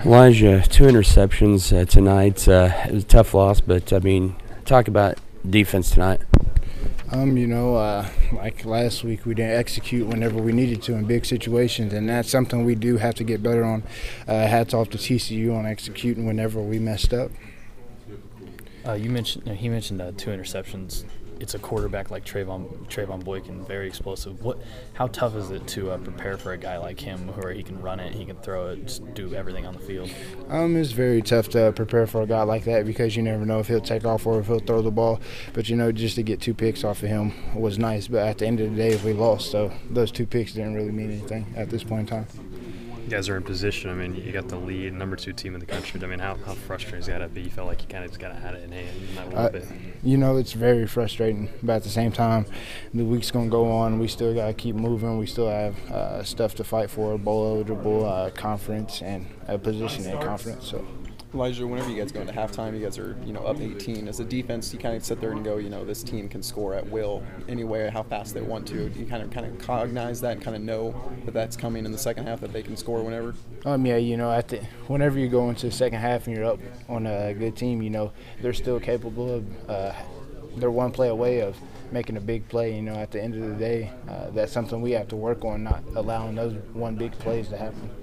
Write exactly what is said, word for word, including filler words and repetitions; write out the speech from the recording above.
Elijah, two interceptions uh, tonight. Uh, it was a tough loss, but I mean, talk about defense tonight. Um, you know, uh, like last week, we didn't execute whenever we needed to in big situations, and that's something we do have to get better on. Uh, hats off to T C U on executing whenever we messed up. Uh, you mentioned he mentioned uh, two interceptions. It's a quarterback like Trayvon Trayvon Boykin, very explosive. What? How tough is it to uh, prepare for a guy like him, where he can run it, he can throw it, just do everything on the field? Um, it's very tough to prepare for a guy like that because you never know if he'll take off or if he'll throw the ball. But you know, just to get two picks off of him was nice. But at the end of the day, we lost, so those two picks didn't really mean anything at this point in time. You guys are in position. I mean, you got the lead, number two team in the country. I mean, how, how frustrating has that to be? You felt like you kind of just got had it in hand that little uh, bit. You know, it's very frustrating, but at the same time, the week's going to go on. We still got to keep moving. We still have uh, stuff to fight for, bowl eligible, uh, conference, and a position in conference. So. Elijah, whenever you guys go into halftime, you guys are, you know, up eighteen. As a defense, you kind of sit there and go, you know, this team can score at will anyway, how fast they want to. Do you kind of kind of cognize that and kind of know that that's coming in the second half, that they can score whenever? Um, yeah, you know, at the, whenever you go into the second half and you're up on a good team, you know, they're still capable of uh, they're one play away of making a big play. You know, at the end of the day, uh, that's something we have to work on, not allowing those one big plays to happen.